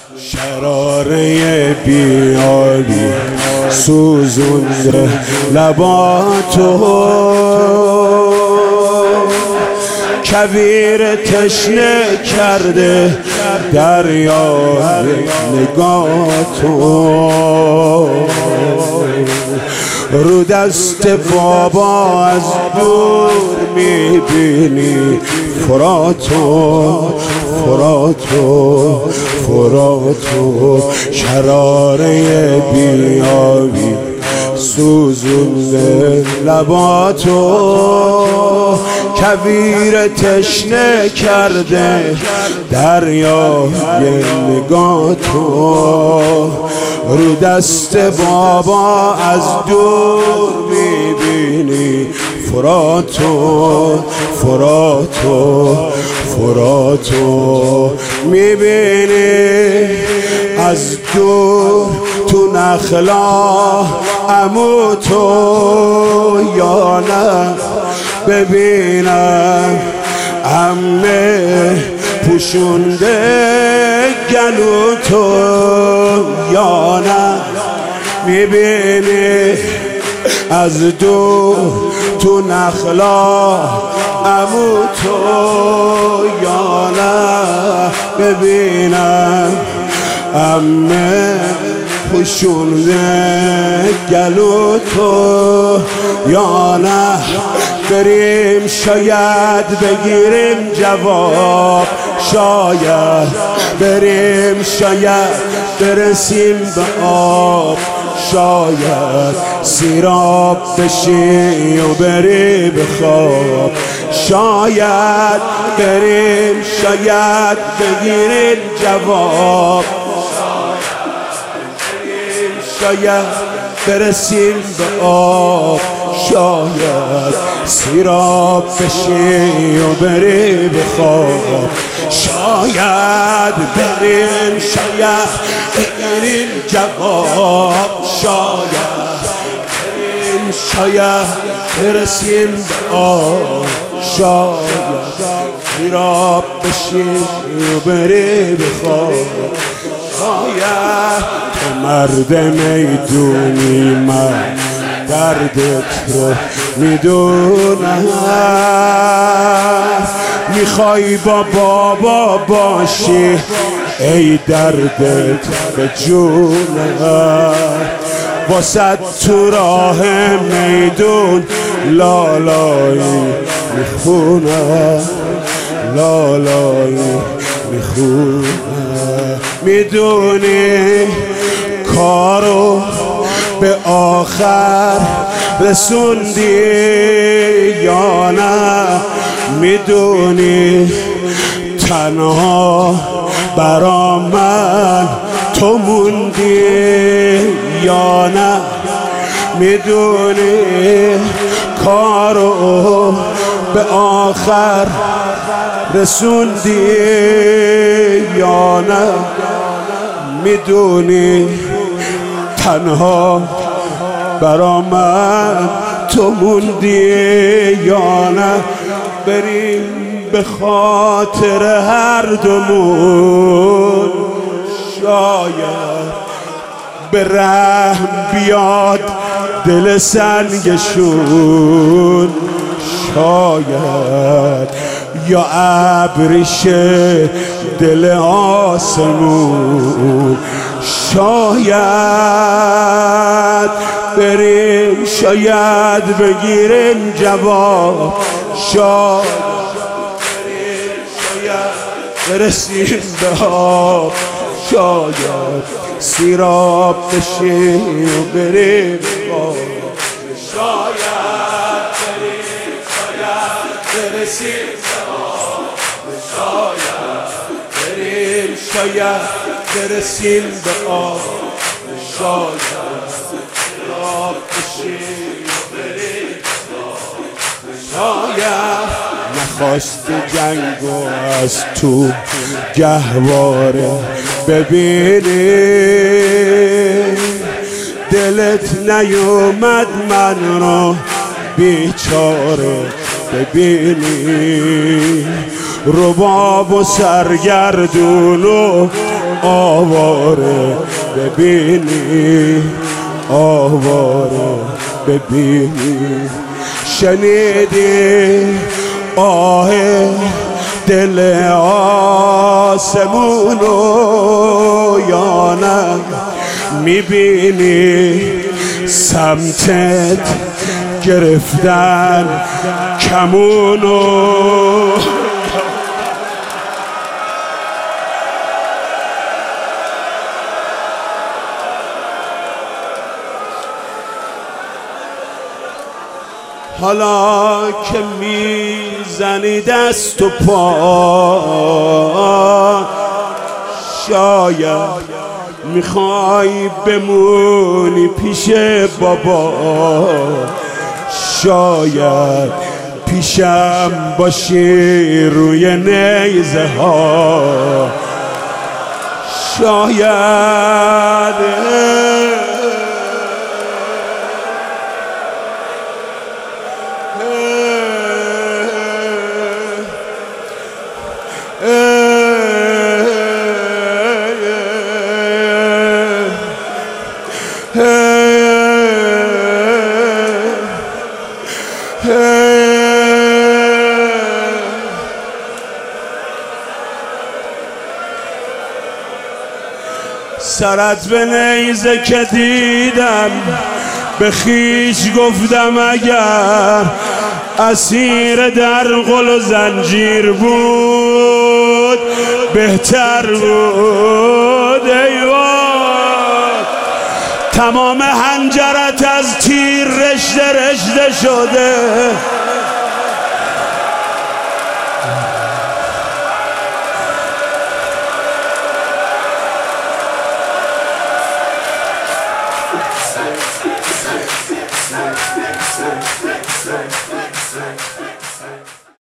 شراره بیابی سوزونده لباتو، کویر تشنه کرده دریای نگاتو، رو دست بابا از دور میبینی فراتو فراتو فراتو، شراره بیابی سوزونده لباتو، کویر تشنه کرده دریای نگاتو، رو دست بابا از دور میبینی فراتو فراتو فراتو، میبینی از دور تو نخلا عمو تو، یا نه ببینم عمه پوشونده گلو تو، یا نه میبینی از دور تو نخلا عمو تو، یا نه ببینم عمه پوشونده گلو تو، یا نه بریم شاید بگیریم جواب، شاید بریم شاید برسیم به آب، شاید سیراب بشی و بری به خواب، شاید بریم شاید بگیریم جواب، شاید برسیم به آب، شاید سیراب بشی و بری به خواب، شاید بریم شاید بگیریم جواب، شاید بریم شاید برسیم به آب، شاید سیراب بشی و بری به خواب، شاید تو مرد میدونی من دردت رو میدونم، میخوای با بابا باشی ای دردت به جونم، واسه تو راه میدون لالایی میخونم، لالایی میخونم، میدونی کارو به آخر رسوندی یا نه، میدونی تنها برا من تو موندی یا نه، میدونی کارو به آخر رسوندی یا نه، میدونی تنها برا من تو موندی یا نه، بریم به خاطر هر دومون شاید به رحم بیاد دل سنگشون، شاید یا ابریشه دل آسمون، شاید بریم شاید بگیریم جواب، شاید بریم شاید برسیم به آب، شاید سیراب بشیم و بریم آب، شاید بریم شاید برسیم به آب، شاید بریم شاید برسیم به آب، شاید سیراب بشیم و بریم آب، شاید نخواست جنگو از تو گهواره ببینی، دلت نیومد من رو بیچاره ببینی، رباب و سرگردون و آواره ببینی، آواره ببینی. شنیدی آه دل آسمونو یا نه؟ میبینی سمتت گرفتن کمونو. حالا که میزنی دست و پا، شاید میخوای بمونی پیش بابا، شاید پیشم باشی روی نیزه ها، شاید سرت به نیزه که دیدم به خیش گفتم اگر اسیر در قل و زنجیر بود بهتر بود. ایوان تمام حنجرت از تیر رشته رشته شده،